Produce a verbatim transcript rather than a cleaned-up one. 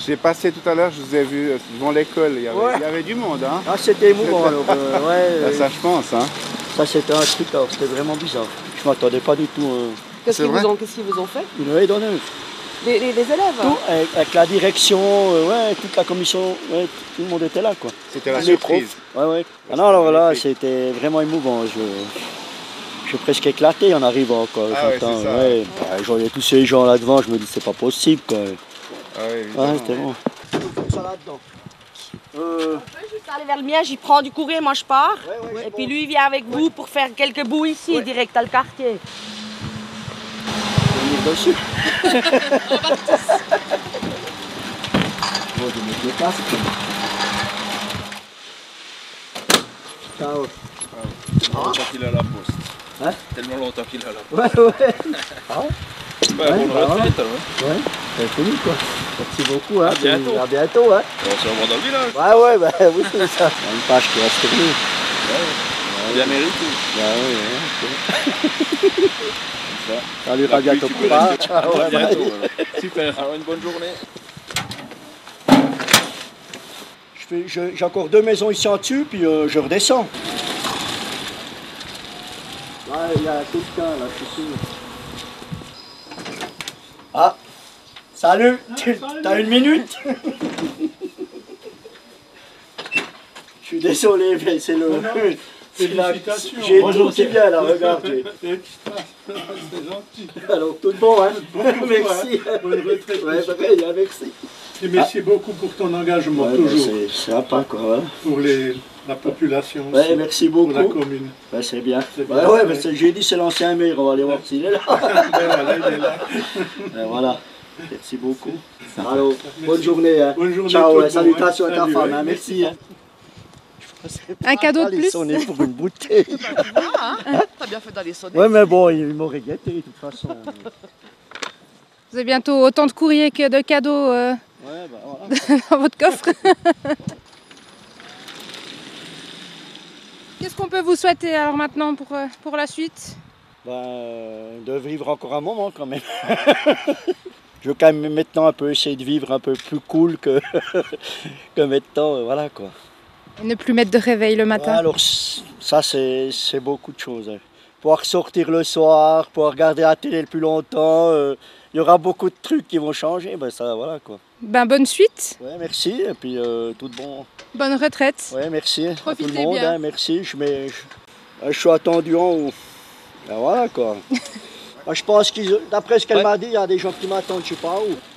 J'ai passé tout à l'heure, je vous ai vu devant l'école, il, ouais. il y avait du monde. Hein. Ah, c'était émouvant alors, euh, ouais. Là, ça je pense. Hein. Ça c'était un truc, alors c'était vraiment bizarre. Je m'attendais pas du tout. Euh... Qu'est-ce qu'ils vous, ont, qu'est-ce qu'ils vous ont fait? Une haie d'honneur. Les, les, les élèves? Tout, avec, avec la direction, euh, ouais, toute la commission, ouais, tout le monde était là, quoi. C'était la surprise. Ouais, ouais. Ah non, alors là, c'était vraiment émouvant. Je, je suis presque éclaté en arrivant, quoi. Ah ouais, c'est ça. Ouais. Bah, je voyais tous ces gens là devant, je me dis c'est pas possible, quoi. Ah ouais, ah, c'était bon. Ça là-dedans. Euh... On peut juste aller vers le mien, j'y prends du courrier, moi je pars. Ouais, ouais, et bon. puis lui il vient avec vous pour faire quelques bouts ici, ouais. Direct à le quartier. On est dessus. On va tous. Bon, je vais mettre le casque. Ciao. Tellement longtemps qu'il est à la poste. Hein? Tellement longtemps qu'il est à la poste. Ouais, ouais. Ah. Bah, ouais, bonne bah, retraite, ouais. hein. Ouais, c'est fini quoi. Merci beaucoup. Hein. À bientôt. À bientôt. Hein. On se revoit dans le village. Ouais, ouais, bah oui, c'est ça. Il y a une page qui va se tourner. Ouais, ouais. Bien mérité. Bah oui, ouais, okay. Salut, à bientôt. Ciao, à ouais, bientôt. bye. Super. Alors, une bonne journée. J'ai encore deux maisons ici en dessus, puis euh, je redescends. Là, il y a quelqu'un, là, je suis sûr. Ah, salut, t'as une minute? Je suis désolé, mais c'est le... Félicitations. J'ai tout qui vient là, regarde. C'est gentil. Alors, tout bon, hein? Merci. Bonne retraite. Ouais, très bien, merci. Et merci ah. beaucoup pour ton engagement, ouais, toujours. C'est sympa, quoi. Hein. Pour les, la population. Ouais, aussi, merci beaucoup. Pour la commune. Ouais, c'est bien. Ouais, bien. Ouais, ouais, ouais. J'ai dit c'est l'ancien maire, on va aller voir s'il est là. voilà, il est là. Et voilà. Merci beaucoup. Alors, bonne journée. Hein. Bonne journée. Ciao, ouais, salutations bon, à ta salut, femme. ouais. Hein, merci. Hein. Un cadeau de plus. On est pour une bouteille. Hein hein T'as bien fait d'aller sonner. Ouais, mais bon, il m'aurait gâté de toute façon. Vous avez bientôt autant de courriers que de cadeaux euh, ouais, bah, voilà. dans votre coffre. Qu'est-ce qu'on peut vous souhaiter alors maintenant pour, pour la suite? Ben, euh, de vivre encore un moment quand même. Je veux quand même maintenant un peu essayer de vivre un peu plus cool que, que maintenant, euh, voilà quoi. Et ne plus mettre de réveil le matin. Ouais, alors ça c'est beaucoup de choses. Hein. Pouvoir sortir le soir, pouvoir regarder la télé le plus longtemps, euh, il y aura beaucoup de trucs qui vont changer, ben ça voilà quoi. Ben bonne suite. Ouais, merci et puis euh, tout bon. Bonne retraite. Ouais, merci Profitez à tout le monde, bien. hein, merci. Je, mets, je, je suis attendu en haut. Ben voilà quoi. Je pense que d'après ce qu'elle ouais. m'a dit, il y a des gens qui m'attendent, je sais pas où.